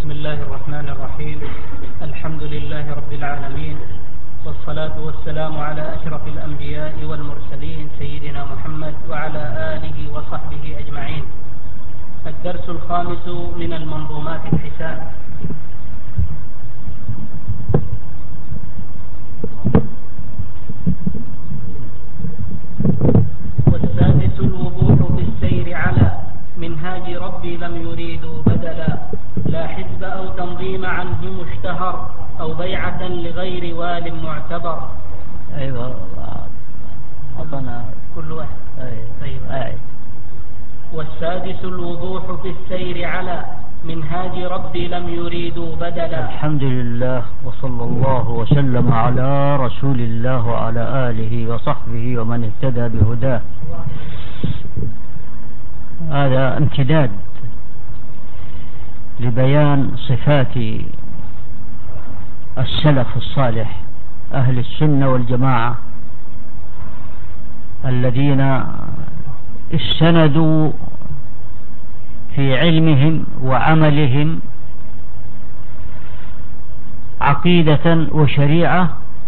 بسم الله الرحمن الرحيم. الحمد لله رب العالمين، والصلاة والسلام على أشرف الأنبياء والمرسلين سيدنا محمد وعلى آله وصحبه أجمعين. الدرس الخامس من المنظومات الحسان. والسادس الوضوح بالسير على منهاج ربي لم يريدوا بدلا، لا حزب أو تنظيم عنه مشتهر أو بيعة لغير وال معتبر. أيوة أعطنا كل واحد. أيوة. والسادس الوضوح في السير على منهاج ربي لم يريدوا بدلا. الحمد لله، وصلى الله وسلم على رسول الله وعلى آله وصحبه ومن اهتدى بهداه. هذا امتداد لبيان صفات السلف الصالح أهل السنة والجماعة الذين استندوا في علمهم وعملهم عقيدة وشريعة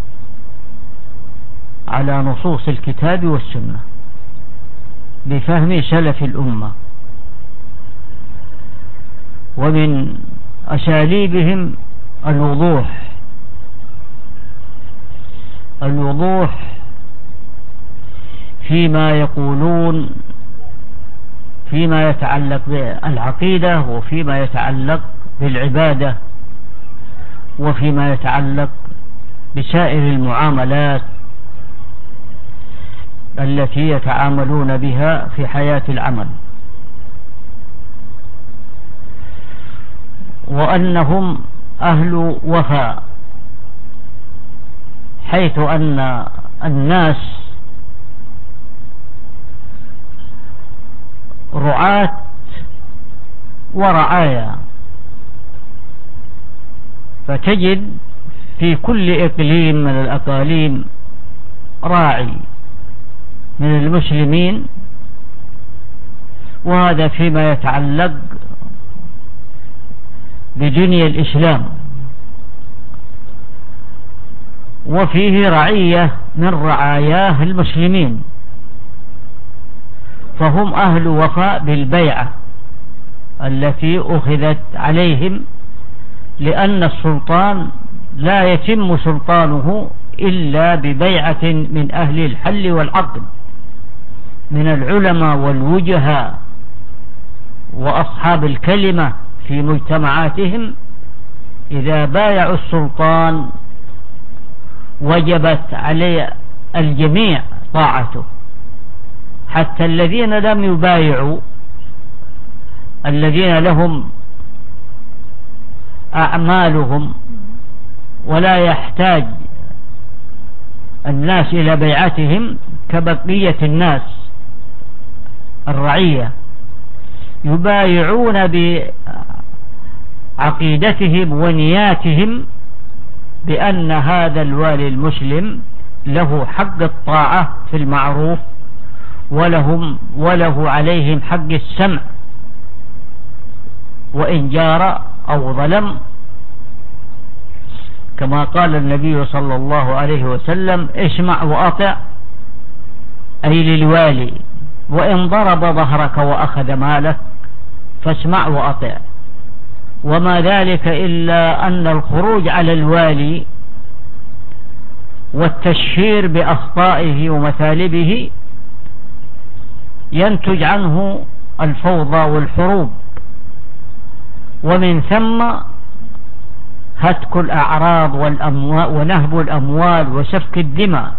على نصوص الكتاب والسنة بفهم سلف الأمة، ومن أساليبهم الوضوح فيما يقولون فيما يتعلق بالعقيدة، وفيما يتعلق بالعبادة، وفيما يتعلق بسائر المعاملات التي يتعاملون بها في حياة العمل، وأنهم أهل وفاء، حيث أن الناس رعاة ورعايا، فتجد في كل إقليم من الأقاليم راعي من المسلمين، وهذا فيما يتعلق بدنيا الإسلام، وفيه رعية من رعاياه المسلمين، فهم أهل وفاء بالبيعة التي أخذت عليهم، لأن السلطان لا يتم سلطانه إلا ببيعة من أهل الحل والعقد من العلماء والوجهاء وأصحاب الكلمة في مجتمعاتهم. إذا بايعوا السلطان وجبت عليه الجميع طاعته، حتى الذين لم يبايعوا، الذين لهم أعمالهم ولا يحتاج الناس إلى بيعتهم كبقية الناس الرعية، يبايعون بعقيدتهم ونياتهم بأن هذا الوالي المسلم له حق الطاعة في المعروف، وله عليهم حق السمع وإن جار أو ظلم، كما قال النبي صلى الله عليه وسلم: اسمع وأطع، أي للوالي، وإن ضرب ظهرك وأخذ مالك فاسمع وأطع. وما ذلك إلا أن الخروج على الوالي والتشهير بأخطائه ومثالبه ينتج عنه الفوضى والحروب، ومن ثم هتك الأعراض ونهب الأموال وسفك الدماء.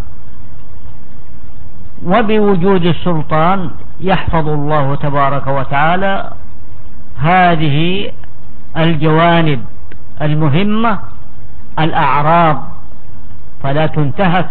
وبوجود السلطان يحفظ الله تبارك وتعالى هذه الجوانب المهمة، الأعراض فلا تنتهك،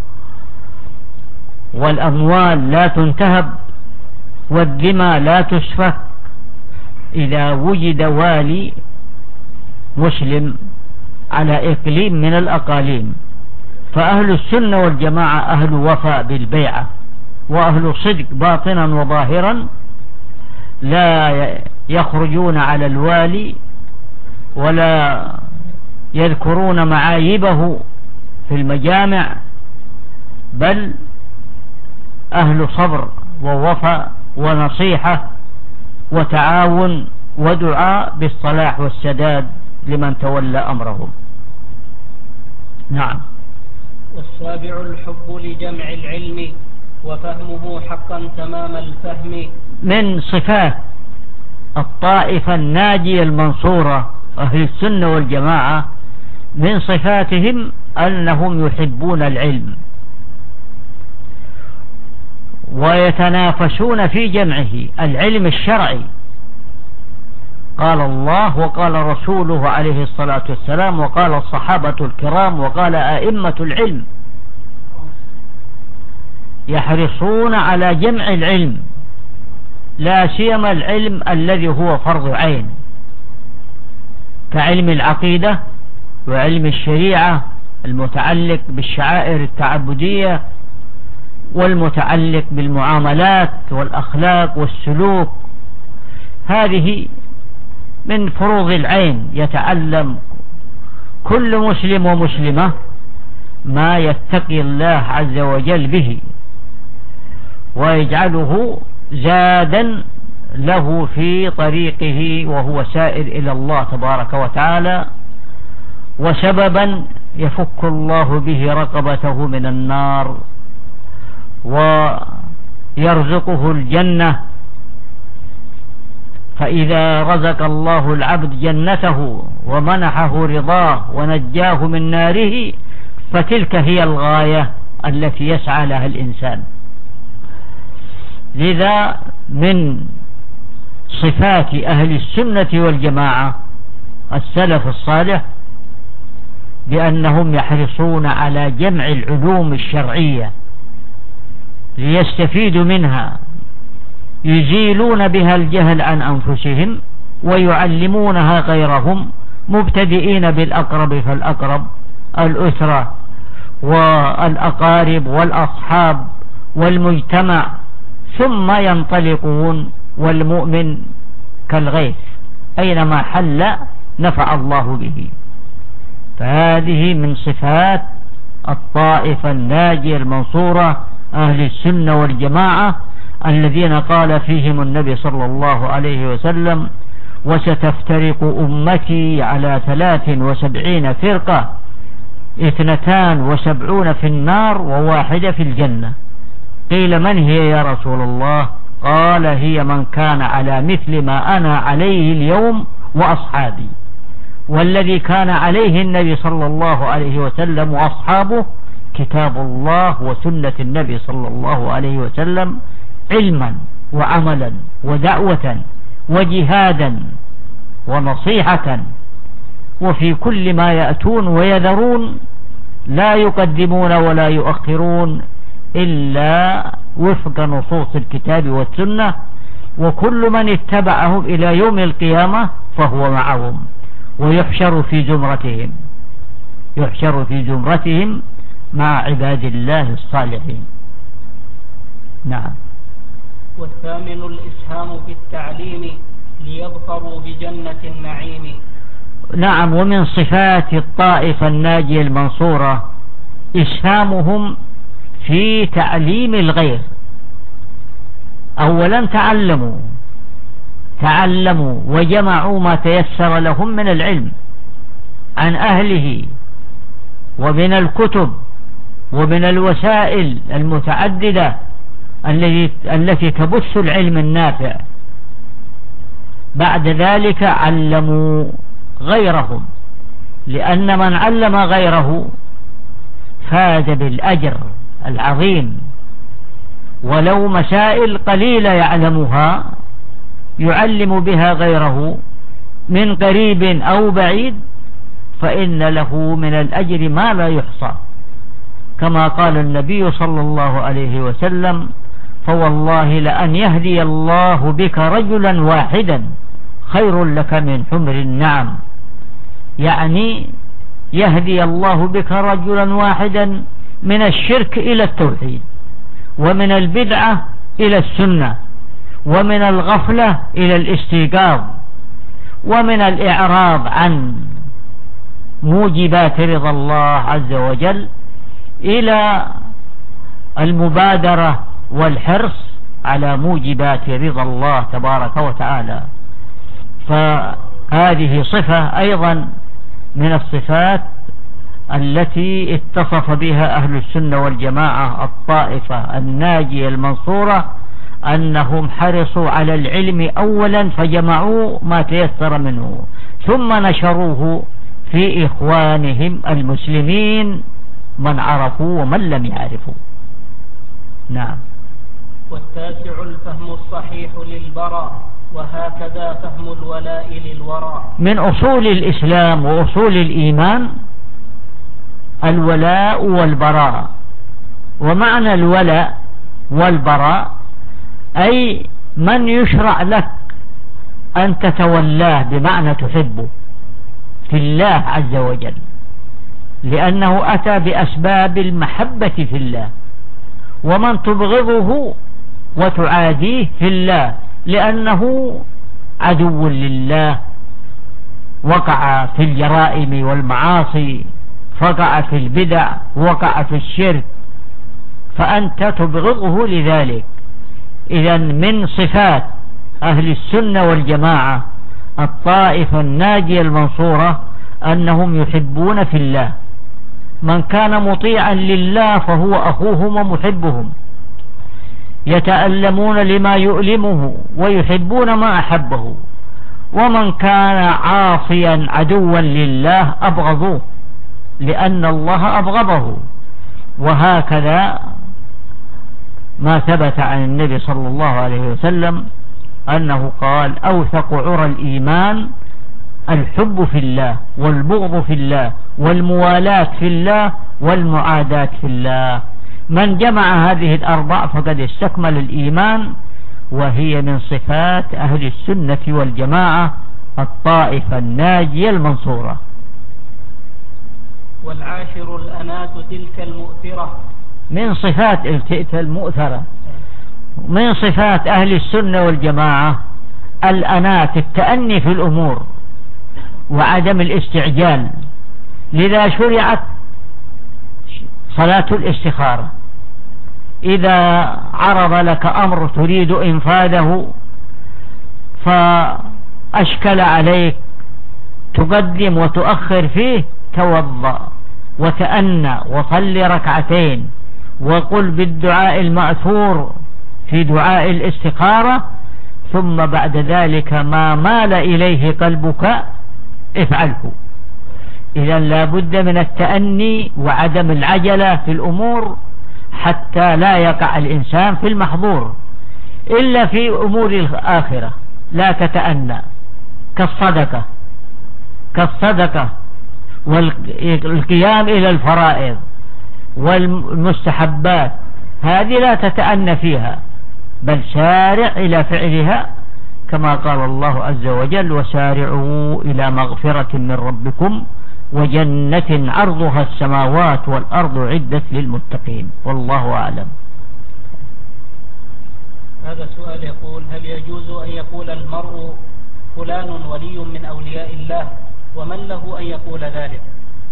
والأموال لا تنتهب، والدماء لا تسفك، إذا وجد والي مسلم على إقليم من الأقاليم. فأهل السنة والجماعة أهل وفاء بالبيعة، وأهل صدق باطنا وظاهرا، لا يخرجون على الوالي ولا يذكرون معايبه في المجامع، بل أهل صبر ووفاء ونصيحة وتعاون ودعاء بالصلاح والسداد لمن تولى أمرهم. نعم. والسابع الحب لجمع العلم وفهمه حقا تمام الفهم. من صفات الطائفة الناجية المنصورة أهل السنة والجماعة، من صفاتهم أنهم يحبون العلم ويتنافسون في جمعه، العلم الشرعي. قال الله وقال رسوله عليه الصلاة والسلام وقال الصحابة الكرام وقال أئمة العلم، يحرصون على جمع العلم، لا سيما العلم الذي هو فرض عين كعلم العقيدة وعلم الشريعة المتعلق بالشعائر التعبدية والمتعلق بالمعاملات والأخلاق والسلوك. هذه من فروض العين، يتعلم كل مسلم ومسلمة ما يتقي الله عز وجل به ويجعله زادا له في طريقه وهو سائر إلى الله تبارك وتعالى، وسببا يفك الله به رقبته من النار ويرزقه الجنة. فإذا رزق الله العبد جنته ومنحه رضاه ونجاه من ناره، فتلك هي الغاية التي يسعى لها الإنسان. لذا من صفات أهل السنة والجماعة السلف الصالح بأنهم يحرصون على جمع العلوم الشرعية ليستفيدوا منها، يزيلون بها الجهل عن أنفسهم ويعلمونها غيرهم، مبتدئين بالأقرب فالأقرب، الأسرة والأقارب والأصحاب والمجتمع، ثم ينطلقون. والمؤمن كالغيث أينما حل نفع الله به. فهذه من صفات الطائفة الناجية المنصورة أهل السنة والجماعة الذين قال فيهم النبي صلى الله عليه وسلم: وستفترق أمتي على 73 فرقة، 72 في النار وواحدة في الجنة. قيل: من هي يا رسول الله؟ قال: هي من كان على مثل ما أنا عليه اليوم وأصحابي. والذي كان عليه النبي صلى الله عليه وسلم وأصحابه كتاب الله وسنة النبي صلى الله عليه وسلم، علما وعملا ودعوة وجهادا ونصيحة، وفي كل ما يأتون ويذرون لا يقدمون ولا يؤخرون إلا وفق نصوص الكتاب والسنة. وكل من اتبعهم إلى يوم القيامة فهو معهم ويحشر في زمرتهم، يحشر في زمرتهم مع عباد الله الصالحين. نعم. والثامن الإسهام في التعليم ليظفروا بجنة النعيم. نعم. ومن صفات الطائفة الناجية المنصورة إسهامهم في تعليم الغير. أولا تعلموا وجمعوا ما تيسر لهم من العلم عن أهله ومن الكتب ومن الوسائل المتعددة التي تبث العلم النافع. بعد ذلك علموا غيرهم، لأن من علم غيره فاز بالأجر العظيم، ولو مسائل قليلة يعلمها يعلم بها غيره من قريب أو بعيد فإن له من الأجر ما لا يحصى، كما قال النبي صلى الله عليه وسلم: فوالله لأن يهدي الله بك رجلا واحدا خير لك من حمر النعم. يعني يهدي الله بك رجلا واحدا من الشرك إلى التوحيد، ومن البدعة إلى السنة، ومن الغفلة إلى الاستيقاظ، ومن الإعراض عن موجبات رضا الله عز وجل إلى المبادرة والحرص على موجبات رضا الله تبارك وتعالى. فهذه صفة أيضا من الصفات التي اتصف بها أهل السنة والجماعة الطائفة الناجية المنصورة، أنهم حرصوا على العلم أولا فجمعوا ما تيسر منه ثم نشروه في إخوانهم المسلمين من عرفوا ومن لم يعرفوا. نعم. والتاسع الفهم الصحيح للبراء، وهكذا فهم الولاء للوراء. من أصول الإسلام وأصول الإيمان الولاء والبراء. ومعنى الولاء والبراء أي من يشرع لك أن تتولاه، بمعنى تحبه في الله عز وجل، لأنه أتى بأسباب المحبة في الله. ومن تبغضه وتعاديه في الله لأنه عدو لله، وقع في الجرائم والمعاصي، وقع في البدع، وقع في الشرك، فأنت تبغضه لذلك. إذن من صفات أهل السنة والجماعة الطائفة الناجية المنصورة أنهم يحبون في الله. من كان مطيعا لله فهو أخوهم ومحبهم، يتألمون لما يؤلمه ويحبون ما أحبه. ومن كان عاصيا عدوا لله أبغضوه لأن الله أبغضه. وهكذا ما ثبت عن النبي صلى الله عليه وسلم أنه قال: أوثق عرى الإيمان الحب في الله، والبغض في الله، والموالاة في الله، والمعاداة في الله. من جمع هذه الأربع فقد استكمل الإيمان، وهي من صفات أهل السنة والجماعة الطائفة الناجية المنصورة. والعاشر الأنات تلك المؤثرة. من صفات تلك المؤثرة، من صفات أهل السنة والجماعة الأنات، التأني في الأمور وعدم الاستعجال. لذا شرعت صلاة الاستخارة. إذا عرض لك أمر تريد إنفاذه فأشكل عليك تقدم وتؤخر فيه، توضأ وتأنى وصل ركعتين وقل بالدعاء المأثور في دعاء الاستخارة، ثم بعد ذلك ما مال إليه قلبك افعله. إذا لا بد من التأني وعدم العجلة في الأمور حتى لا يقع الإنسان في المحظور. إلا في أمور الآخرة لا تتأنى، كالصدقة والقيام إلى الفرائض والمستحبات، هذه لا تتأنى فيها، بل سارع إلى فعلها، كما قال الله عز وجل: وسارعوا إلى مغفرة من ربكم وجنة عرضها السماوات والأرض عدت للمتقين. والله أعلم. هذا سؤال يقول: هل يجوز أن يقول المرء فلان ولي من أولياء الله، ومن له أن يقول ذلك؟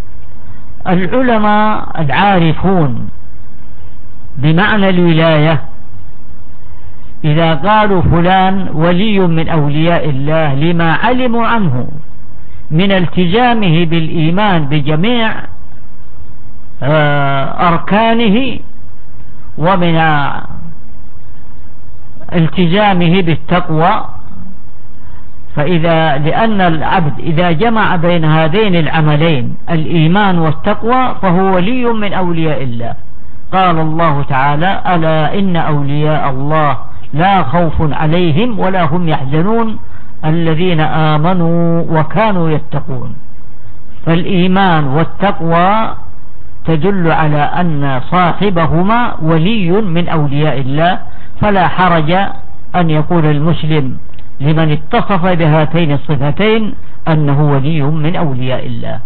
العلماء العارفون بمعنى الولاية إذا قالوا فلان ولي من أولياء الله لما علموا عنه من التزامه بالإيمان بجميع أركانه، ومن التزامه بالتقوى. لأن العبد إذا جمع بين هذين العملين الإيمان والتقوى فهو ولي من أولياء الله. قال الله تعالى: ألا إن أولياء الله لا خوف عليهم ولا هم يحزنون الذين آمنوا وكانوا يتقون. فالإيمان والتقوى تدل على أن صاحبهما ولي من أولياء الله، فلا حرج أن يقول المسلم لمن اتصف بهاتين الصفتين أنه ولي من أولياء الله.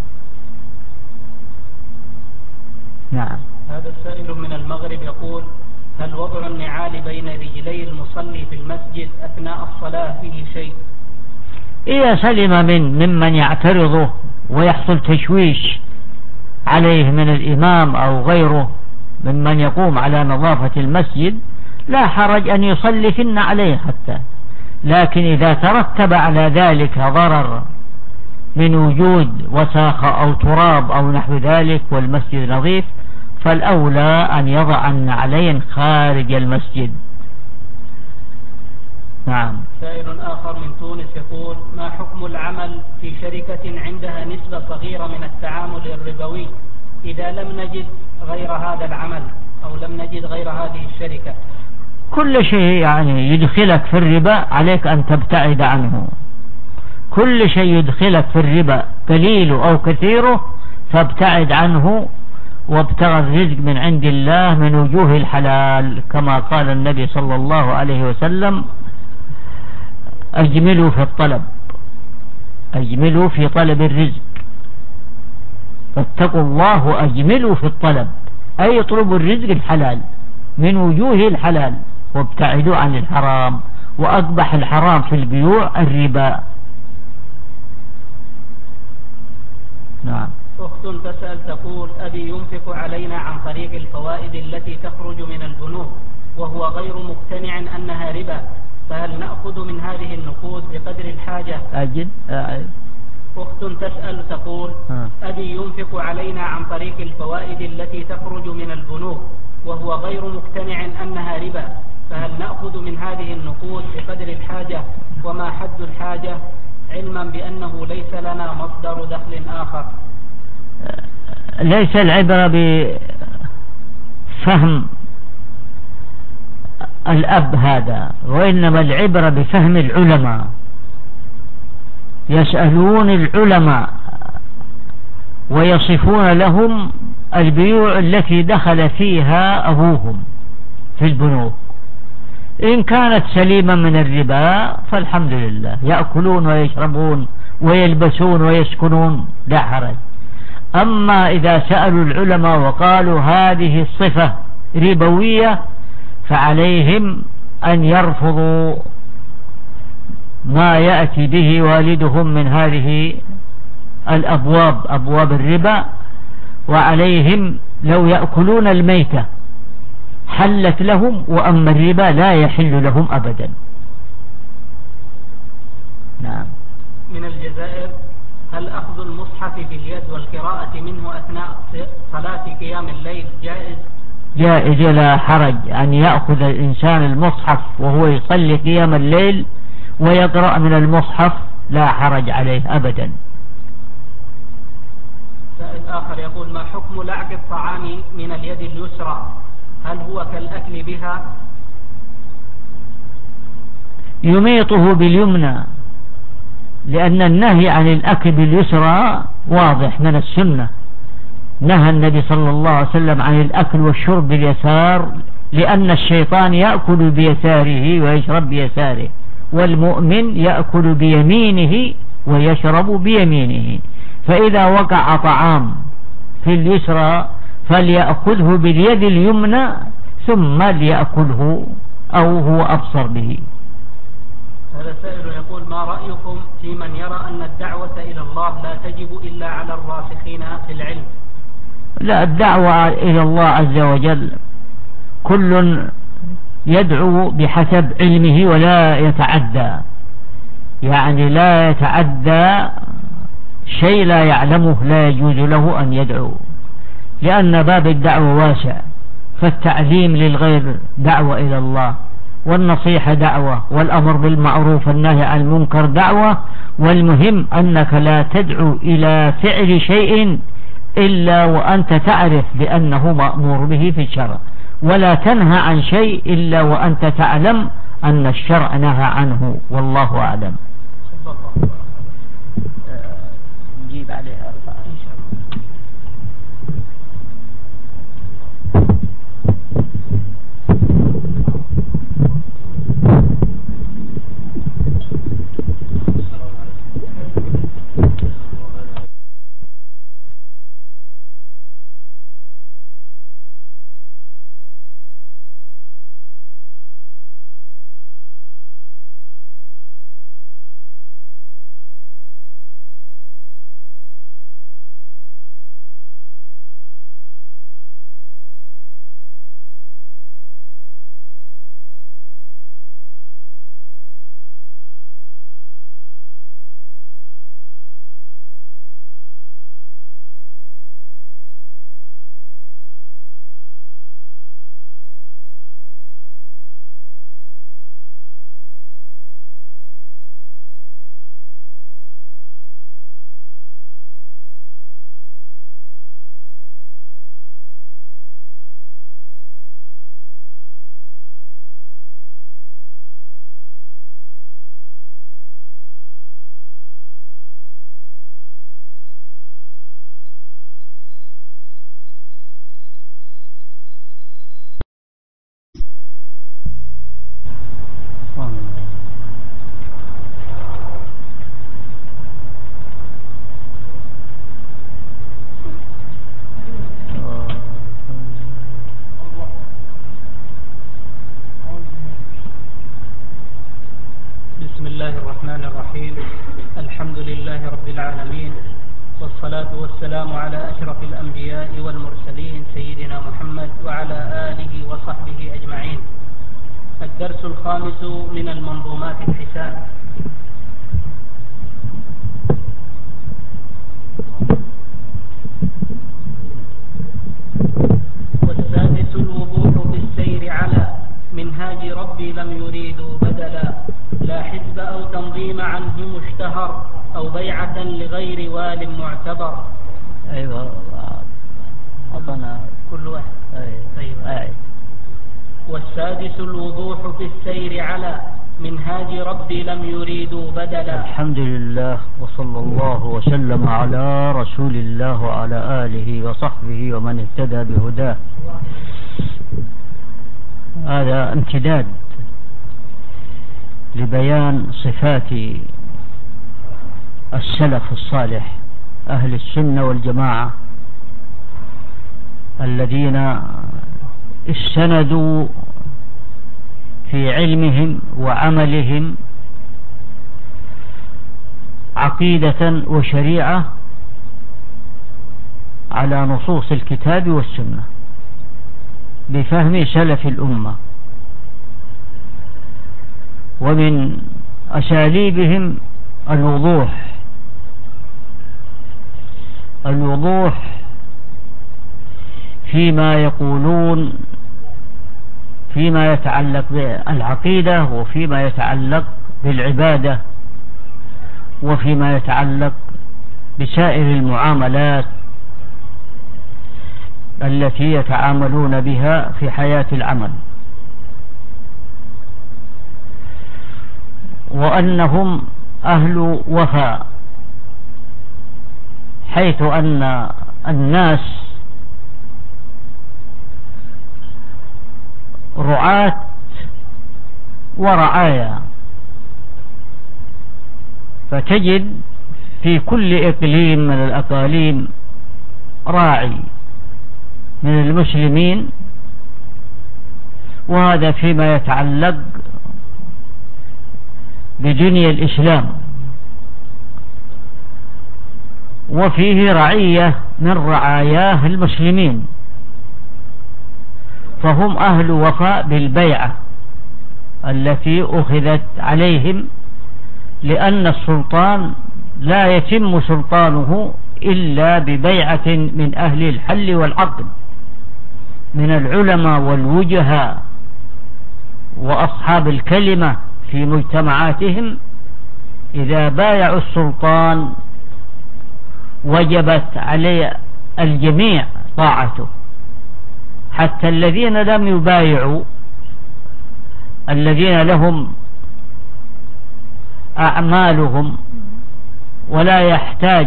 نعم. هذا السائل من المغرب يقول: هل وضع النعال بين رجلي المصلي في المسجد أثناء الصلاة فيه شيء؟ إذا سلم ممن يعترضه ويحصل تشويش عليه من الإمام أو غيره ممن يقوم على نظافة المسجد لا حرج أن يصلي فينا عليه حتى. لكن إذا ترتب على ذلك ضرر من وجود وساخة أو تراب أو نحو ذلك والمسجد نظيف فالأولى أن يضع النعلين خارج المسجد. نعم. سائل آخر من تونس يقول: ما حكم العمل في شركة عندها نسبة صغيرة من التعامل الربوي إذا لم نجد غير هذا العمل أو لم نجد غير هذه الشركة؟ كل شيء يعني يدخلك في الربا عليك أن تبتعد عنه. كل شيء يدخلك في الربا قليله أو كثيره فابتعد عنه، وابتغى الرزق من عند الله من وجوه الحلال، كما قال النبي صلى الله عليه وسلم: أجملوا في الطلب، أجملوا في طلب الرزق، فاتقوا الله وأجملوا في الطلب، أي اطلبوا الرزق الحلال من وجوه الحلال وابتعدوا عن الحرام. وأقبح الحرام في البيوع الربا. نعم. أخت تسأل تقول: أبي ينفق علينا عن طريق الفوائد التي تخرج من البنوك وهو غير مقتنع أنها ربا، فهل نأخذ من هذه النقود بقدر الحاجة؟ أخت تسأل تقول: أبي ينفق علينا عن طريق الفوائد التي تخرج من البنوك وهو غير مقتنع أنها ربا، فهل نأخذ من هذه النقود بقدر الحاجة؟ وما حد الحاجة، علما بأنه ليس لنا مصدر دخل آخر؟ ليس العبرة بفهم الأب هذا، وإنما العبرة بفهم العلماء. يسألون العلماء ويصفون لهم البيوع التي دخل فيها أبوهم في البنوك، إن كانت سليمة من الربا فالحمد لله، يأكلون ويشربون ويلبسون ويسكنون لا حرج. أما إذا سألوا العلماء وقالوا هذه الصفة ربوية فعليهم أن يرفضوا ما يأتي به والدهم من هذه الأبواب، أبواب الربا، وعليهم لو يأكلون الميتة حلت لهم، وأما الربا لا يحل لهم أبدا. نعم. من الجزائر: هل أخذ المصحف باليد والقراءة منه أثناء صلاة قيام الليل جائز؟ جائز، لا حرج أن يأخذ الإنسان المصحف وهو يصلي قيام الليل ويقرأ من المصحف، لا حرج عليه أبدا. سائل آخر يقول: ما حكم لعق الطعام من اليد اليسرى؟ هل هو كالأكل بها؟ يميطه باليمنى، لأن النهي عن الأكل باليسرى واضح من السنة. نهى النبي صلى الله عليه وسلم عن الأكل والشرب باليسار، لأن الشيطان يأكل بيساره ويشرب بيساره، والمؤمن يأكل بيمينه ويشرب بيمينه. فإذا وقع طعام في اليسرى فليأخذه باليد اليمنى ثم ليأكله أو هو أبصر به. هذا سائل يقول: ما رأيكم في من يرى أن الدعوة إلى الله لا تجب إلا على الراسخين في العلم؟ لا، الدعوة إلى الله عز وجل كل يدعو بحسب علمه ولا يتعدى، يعني لا يتعدى شيء لا يعلمه، لا يجوز له أن يدعو، لأن باب الدعوة واسع، فالتعليم للغير دعوة إلى الله، والنصيحة دعوة، والأمر بالمعروف والنهي عن المنكر دعوة. والمهم أنك لا تدعو إلى فعل شيء إلا وأنت تعرف بأنه مأمور به في الشرع، ولا تنهى عن شيء إلا وأنت تعلم أن الشرع نهى عنه، والله أعلم. نجيب عليها إن شاء الله. بسم الله الرحمن الرحيم. الحمد لله رب العالمين، والصلاة والسلام على أشرف الأنبياء والمرسلين سيدنا محمد وعلى آله وصحبه أجمعين. الدرس الخامس من المنظومات الحسان. والسادس الوضوح في السير على منهاج ربي لم يريدوا بدلا، لا حزب أو تنظيم عنهم اشتهر، أو بيعة لغير وال معتبر. أيوة أعطنا كل واحد. طيب. والسادس الوضوح في السير على منهاج ربي لم يريدوا بدلا. الحمد لله، وصلى الله وسلم على رسول الله وعلى آله وصحبه ومن اهتدى بهداه. هذا امتداد لبيان صفات السلف الصالح أهل السنة والجماعة الذين استندوا في علمهم وعملهم عقيدة وشريعة على نصوص الكتاب والسنة بفهم سلف الأمة، ومن أساليبهم الوضوح فيما يقولون فيما يتعلق بالعقيدة، وفيما يتعلق بالعبادة، وفيما يتعلق بسائر المعاملات التي يتعاملون بها في حياة العمل، وأنهم أهل وفاء، حيث أن الناس رعاة ورعايا، فتجد في كل إقليم من الأقاليم راعي من المسلمين، وهذا فيما يتعلق بدنيا الإسلام، وفيه رعية من رعاياه المسلمين، فهم أهل وفاء بالبيعة التي أخذت عليهم، لأن السلطان لا يتم سلطانه إلا ببيعة من أهل الحل والعقد من العلماء والوجهاء وأصحاب الكلمة في مجتمعاتهم. إذا بايعوا السلطان وجبت على الجميع طاعته، حتى الذين لم يبايعوا، الذين لهم أعمالهم ولا يحتاج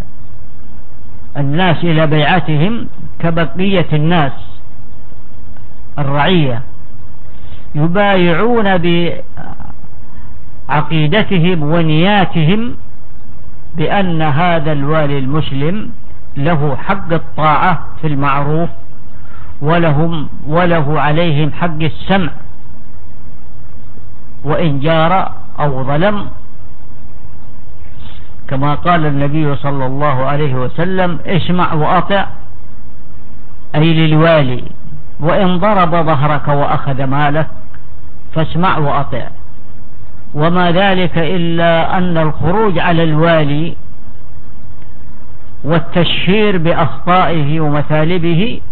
الناس إلى بيعتهم كبقية الناس الرعية، يبايعون بعقيدتهم ونياتهم بأن هذا الوالي المسلم له حق الطاعة في المعروف، وله عليهم حق السمع وإن جار أو ظلم، كما قال النبي صلى الله عليه وسلم: اسمع وأطع، أي للوالي، وإن ضرب ظهرك وأخذ مالك فاسمع وأطع. وما ذلك إلا أن الخروج على الوالي والتشهير بأخطائه ومثالبه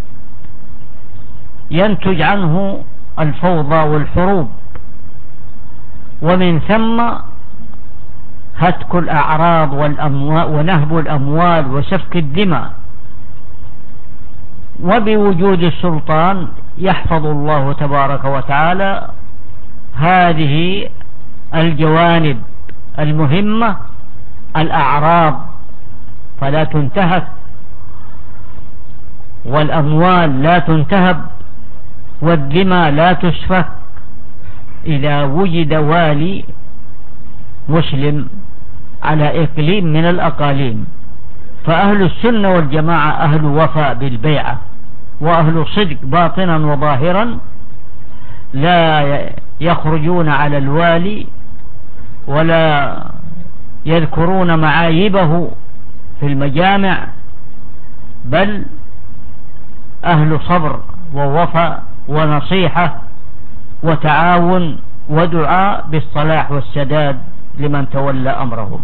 ينتج عنه الفوضى والحروب، ومن ثم هتك الأعراض ونهب الأموال وسفك الدماء. وبوجود السلطان يحفظ الله تبارك وتعالى هذه الجوانب المهمة، الأعراض فلا تنتهك، والأموال لا تنتهب، والدماء لا تسفك، إذا وجد والي مسلم على إقليم من الأقاليم. فأهل السنة والجماعة أهل وفاء بالبيعة، وأهل صدق باطنا وظاهرا، لا يخرجون على الوالي ولا يذكرون معايبه في المجامع، بل أهل صبر ووفاء ونصيحة وتعاون ودعاء بالصلاح والسداد لمن تولى أمرهم.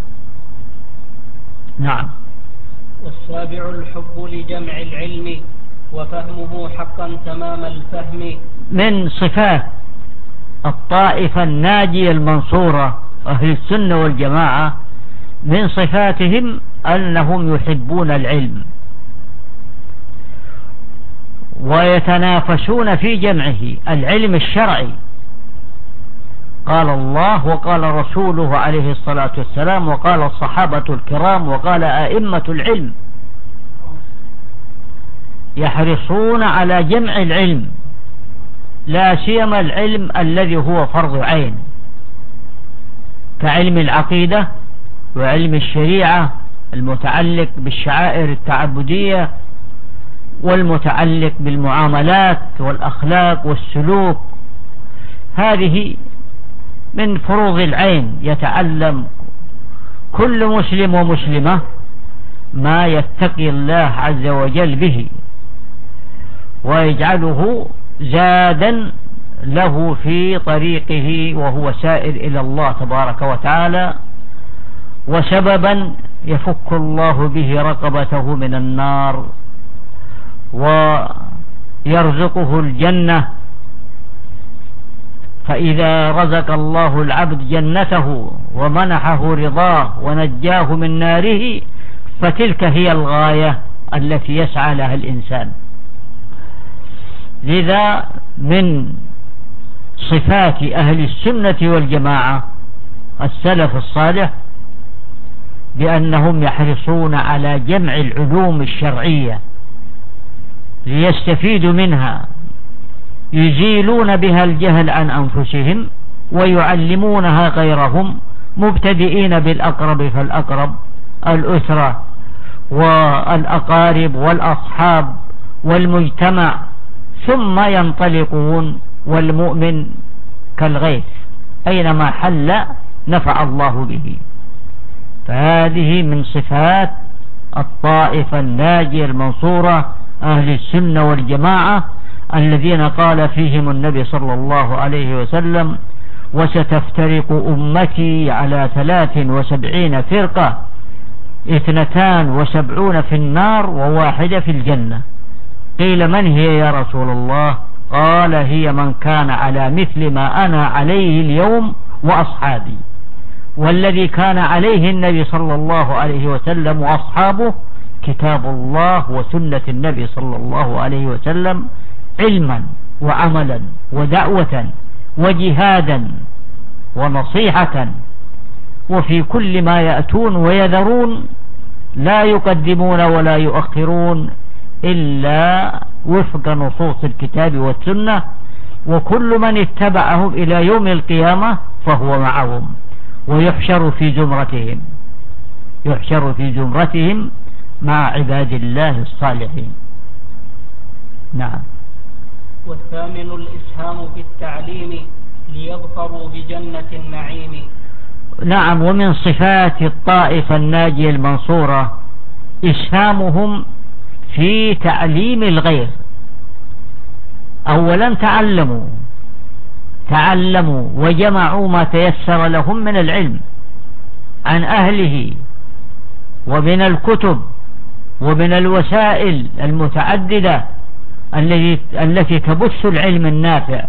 نعم. والسابع الحب لجمع العلم وفهمه حقا تمام الفهم. من صفات الطائفة الناجية المنصورة أهل السنة والجماعة، من صفاتهم أنهم يحبون العلم ويتنافسون في جمعه، العلم الشرعي. قال الله وقال رسوله عليه الصلاة والسلام وقال الصحابة الكرام وقال أئمة العلم، يحرصون على جمع العلم، لا سيما العلم الذي هو فرض عين كعلم العقيدة وعلم الشريعة المتعلق بالشعائر التعبدية والمتعلق بالمعاملات والأخلاق والسلوك. هذه من فروض العين، يتعلم كل مسلم ومسلمة ما يتقي الله عز وجل به ويجعله زادا له في طريقه وهو سائر إلى الله تبارك وتعالى، وسببا يفك الله به رقبته من النار ويرزقه الجنة. فإذا رزق الله العبد جنته ومنحه رضاه ونجاه من ناره، فتلك هي الغاية التي يسعى لها الإنسان. لذا من صفات أهل السنة والجماعة السلف الصالح بأنهم يحرصون على جمع العلوم الشرعية ليستفيدوا منها، يزيلون بها الجهل عن أنفسهم ويعلمونها غيرهم، مبتدئين بالأقرب فالأقرب، الأسرة والأقارب والأصحاب والمجتمع، ثم ينطلقون، والمؤمن كالغيث أينما حل نفع الله به. فهذه من صفات الطائفة الناجية المنصورة أهل السنة والجماعة الذين قال فيهم النبي صلى الله عليه وسلم: وستفترق أمتي على 73 فرقة، 72 في النار و1 في الجنة. قيل من هي يا رسول الله؟ قال: هي من كان على مثل ما أنا عليه اليوم وأصحابي. والذي كان عليه النبي صلى الله عليه وسلم وأصحابه كتاب الله وسنة النبي صلى الله عليه وسلم، علما وعملا ودعوة وجهادا ونصيحة، وفي كل ما يأتون ويذرون لا يقدمون ولا يؤخرون إلا وفق نصوص الكتاب والسنة، وكل من اتبعهم إلى يوم القيامة فهو معهم ويحشر في زمرتهم، يحشر في زمرتهم مع عباد الله الصالحين. نعم. والثامن الإسهام في التعليم ليظفروا بجنة النعيم. نعم. ومن صفات الطائفة الناجية المنصورة إسهامهم في تعليم الغير. أولا تعلموا وجمعوا ما تيسر لهم من العلم عن أهله ومن الكتب ومن الوسائل المتعددة التي تبث العلم النافع.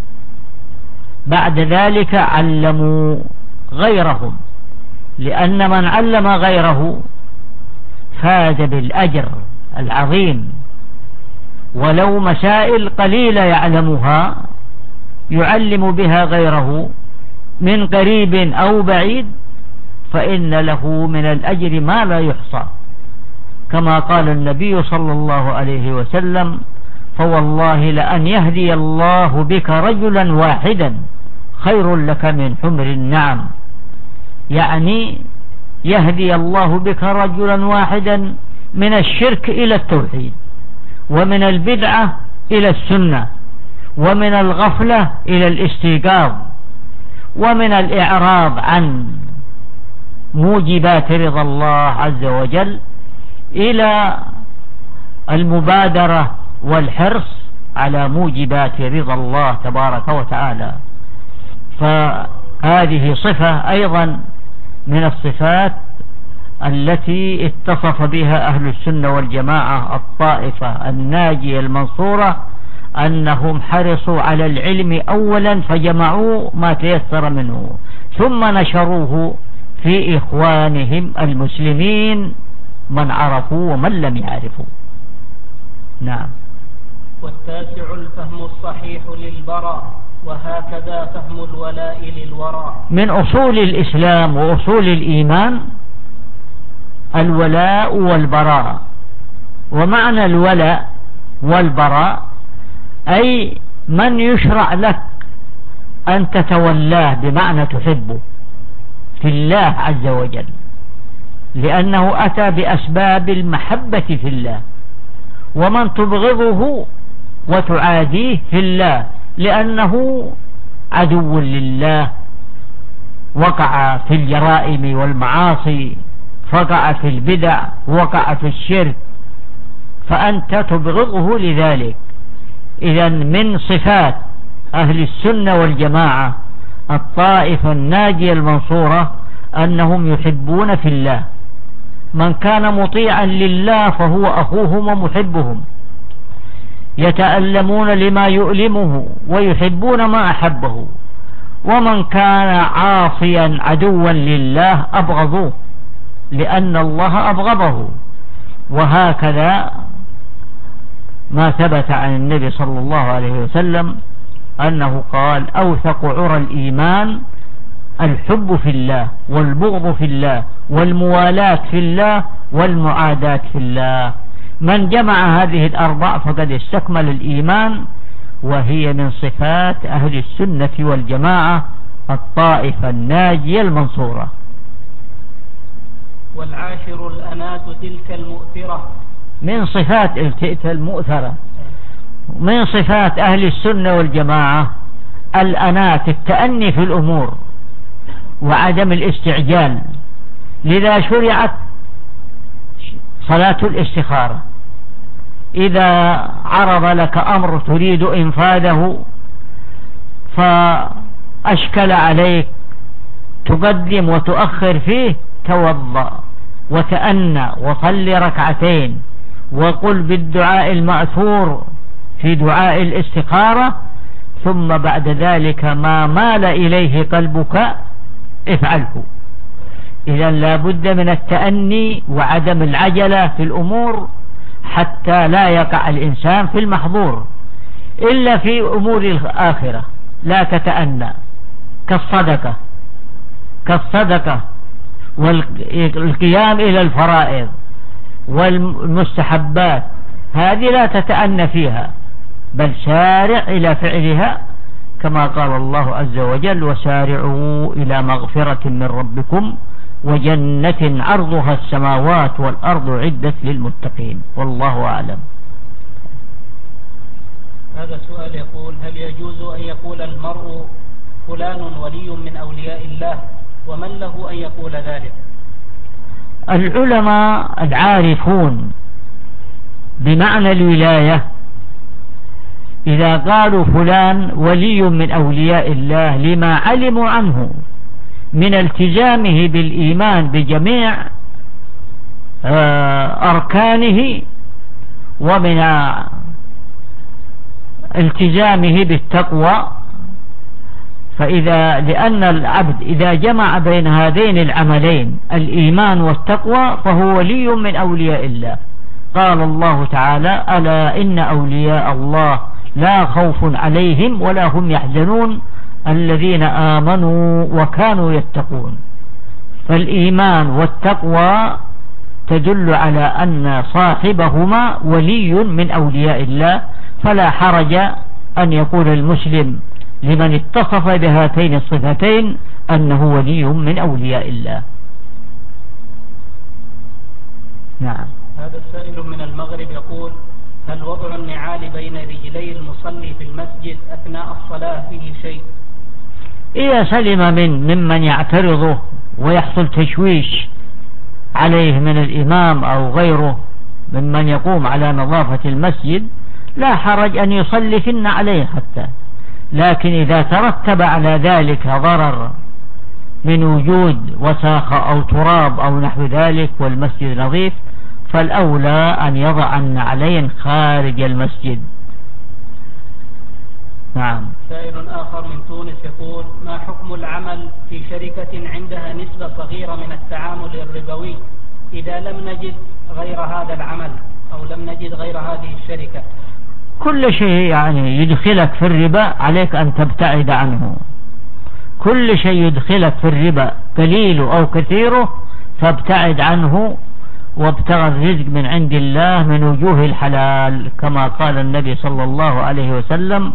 بعد ذلك علموا غيرهم، لأن من علم غيره فاز بالأجر العظيم، ولو مسائل قليلة يعلمها يعلم بها غيره من قريب أو بعيد، فإن له من الأجر ما لا يحصى، كما قال النبي صلى الله عليه وسلم: فوالله لأن يهدي الله بك رجلا واحدا خير لك من حمر النعم. يعني يهدي الله بك رجلا واحدا من الشرك إلى التوحيد، ومن البدعة إلى السنة، ومن الغفلة إلى الاستيقاظ، ومن الإعراض عن موجبات رضا الله عز وجل إلى المبادرة والحرص على موجبات رضا الله تبارك وتعالى. فهذه صفة أيضا من الصفات التي اتصف بها أهل السنة والجماعة الطائفة الناجية المنصورة، أنهم حرصوا على العلم أولا فجمعوا ما تيسر منه ثم نشروه في إخوانهم المسلمين من عرفوا ومن لم يعرفوا. نعم. والتاسع الفهم الصحيح للبراء، وهكذا فهم الولاء للوراء. من أصول الإسلام وأصول الإيمان الولاء والبراء. ومعنى الولاء والبراء أي من يشرع لك أن تتولاه، بمعنى تحبه في الله عز وجل، لأنه أتى بأسباب المحبة في الله. ومن تبغضه وتعاديه في الله لأنه عدو لله، وقع في الجرائم والمعاصي، وقع في البدع، وقع في الشرك، فأنت تبغضه لذلك. إذن من صفات أهل السنة والجماعة الطائفة الناجية المنصورة أنهم يحبون في الله. من كان مطيعا لله فهو أخوهم ومحبهم، يتألمون لما يؤلمه ويحبون ما أحبه. ومن كان عاصيا عدوا لله أبغضوه لأن الله أبغضه. وهكذا ما ثبت عن النبي صلى الله عليه وسلم أنه قال: أوثق عرى الإيمان الحب في الله والبغض في الله والموالاة في الله والمعاداة في الله. من جمع هذه الأربع فقد استكمل الإيمان، وهي من صفات أهل السنة والجماعة الطائفة الناجية المنصورة. والعاشر الأنات تلك المؤثرة. من صفات تلك المؤثرة، من صفات أهل السنة والجماعة الأنات، التأني في الأمور وعدم الاستعجال. لذا شرعت صلاة الاستخارة. إذا عرض لك أمر تريد إنفاذه فأشكل عليك تقدم وتؤخر فيه، توضأ وتأنى وصل ركعتين وقل بالدعاء المأثور في دعاء الاستخارة، ثم بعد ذلك ما مال إليه قلبك افعله. إذا لا بد من التأني وعدم العجلة في الأمور حتى لا يقع الإنسان في المحظور. إلا في أمور الآخرة لا تتأنى، كالصدقة والقيام إلى الفرائض والمستحبات، هذه لا تتأنى فيها، بل سارع إلى فعلها، كما قال الله عز وجل: وسارعوا إلى مغفرة من ربكم وجنة عرضها السماوات والأرض عدت للمتقين. والله أعلم. هذا سؤال يقول: هل يجوز أن يقول المرء فلان ولي من أولياء الله، ومن له أن يقول ذلك؟ العلماء العارفون بمعنى الولاية إذا قالوا فلان ولي من أولياء الله لما علموا عنه من التزامه بالإيمان بجميع أركانه، ومن التزامه بالتقوى. لأن العبد إذا جمع بين هذين العملين الإيمان والتقوى فهو ولي من أولياء الله. قال الله تعالى: ألا إن أولياء الله لا خوف عليهم ولا هم يحزنون الذين آمنوا وكانوا يتقون. فالإيمان والتقوى تدل على أن صاحبهما ولي من أولياء الله، فلا حرج أن يقول المسلم لمن اتصف بهاتين الصفتين أنه ولي من أولياء الله. نعم. هذا السائل من المغرب يقول: هل وضع النعال بين رجلي المصلي في المسجد أثناء الصلاة فيه شيء؟ إذا سلم ممن يعترضه ويحصل تشويش عليه من الإمام أو غيره ممن يقوم على نظافة المسجد لا حرج أن يصلي فينا عليه حتى، لكن إذا ترتب على ذلك ضرر من وجود وساخة أو تراب أو نحو ذلك والمسجد نظيف فالأولى أن يضع النعلين خارج المسجد. نعم. سائل آخر من تونس يقول: ما حكم العمل في شركة عندها نسبة صغيرة من التعامل الربوي إذا لم نجد غير هذا العمل أو لم نجد غير هذه الشركة؟ كل شيء يعني يدخلك في الربا عليك أن تبتعد عنه، كل شيء يدخلك في الربا قليله أو كثيره فابتعد عنه وابتغى الرزق من عند الله من وجوه الحلال، كما قال النبي صلى الله عليه وسلم: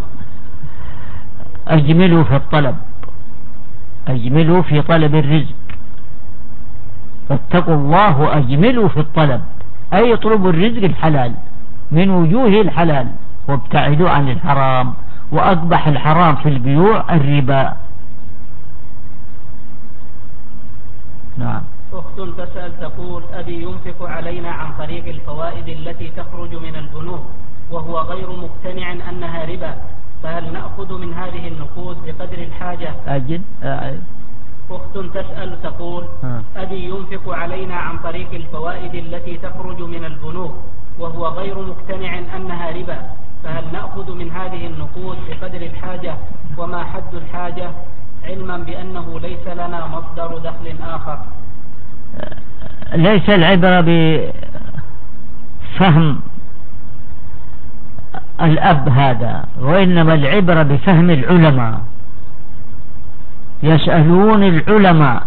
أجملوا في الطلب، أجملوا في طلب الرزق، فاتقوا الله وأجملوا في الطلب، أي اطلبوا الرزق الحلال من وجوه الحلال وابتعدوا عن الحرام، وأقبح الحرام في البيوع الربا. نعم. أخت تسأل تقول: أبي ينفق علينا عن طريق الفوائد التي تخرج من البنوك وهو غير مقتنع أنها ربا، فهل نأخذ من هذه النقود بقدر الحاجة؟ أخت تسأل تقول: أبي ينفق علينا عن طريق الفوائد التي تخرج من البنوك وهو غير مقتنع أنها ربا، فهل نأخذ من هذه النقود بقدر الحاجة؟ وما حد الحاجة، علما بأنه ليس لنا مصدر دخل آخر؟ ليس العبرة بفهم الأب هذا، وإنما العبرة بفهم العلماء. يسألون العلماء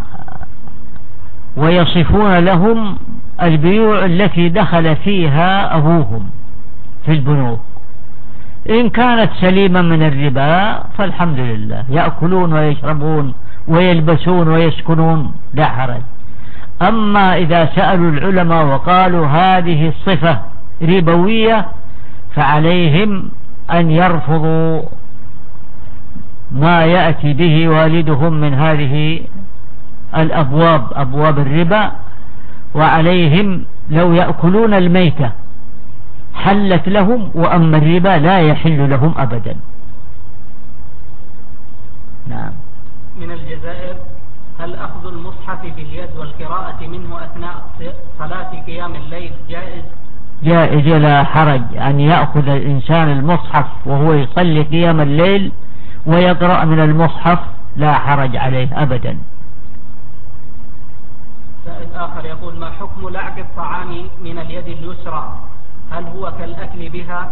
ويصفون لهم البيوع التي دخل فيها أبوهم في البنوك، إن كانت سليمة من الربا فالحمد لله، يأكلون ويشربون ويلبسون ويسكنون لا حرج. أما إذا سألوا العلماء وقالوا هذه الصفة ربوية فعليهم أن يرفضوا ما يأتي به والدهم من هذه الأبواب، أبواب الربا، وعليهم لو يأكلون الميتة حلت لهم، وأما الربا لا يحل لهم أبدا. نعم. من الجزائر: هل أخذ المصحف باليد والقراءة منه أثناء صلاة قيام الليل جائز؟ جائز، لا حرج أن يأخذ الإنسان المصحف وهو يصلي قيام الليل ويقرأ من المصحف، لا حرج عليه أبدا. سائل آخر يقول: ما حكم لعق الطعام من اليد اليسرى؟ هل هو كالأكل بها؟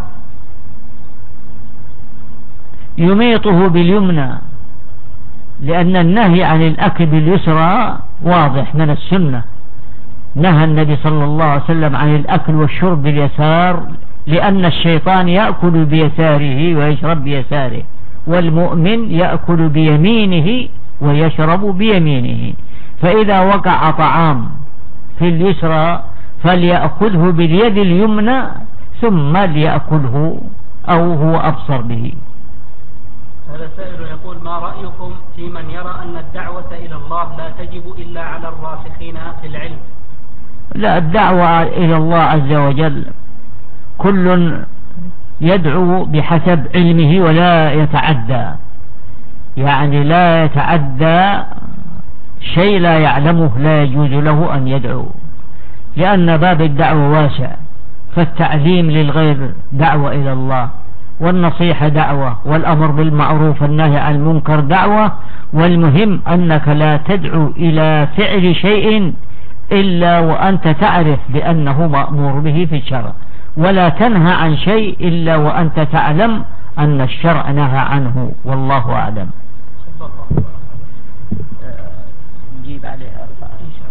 يميطه باليمنى، لأن النهي عن الأكل باليسرى واضح من السنة، نهى النبي صلى الله عليه وسلم عن الأكل والشرب باليسار، لأن الشيطان يأكل بيساره ويشرب بيساره، والمؤمن يأكل بيمينه ويشرب بيمينه، فإذا وقع طعام في اليسرى فليأخذه باليد اليمنى ثم ليأكله أو هو أبصر به. هذا سائل يقول: ما رأيكم في من يرى أن الدعوة إلى الله لا تجب إلا على الراسخين في العلم؟ لا، الدعوة إلى الله عز وجل كل يدعو بحسب علمه ولا يتعدى، يعني لا يتعدى شيء لا يعلمه، لا يجوز له أن يدعو، لأن باب الدعوة واسع، فالتعليم للغير دعوة إلى الله، والنصيحة دعوة، والأمر بالمعروف والنهي عن المنكر دعوة، والمهم أنك لا تدعو إلى فعل شيء إلا وأنت تعرف بأنه مأمور به في الشرع، ولا تنهى عن شيء إلا وأنت تعلم أن الشرع نهى عنه، والله أعلم. نجيب عليها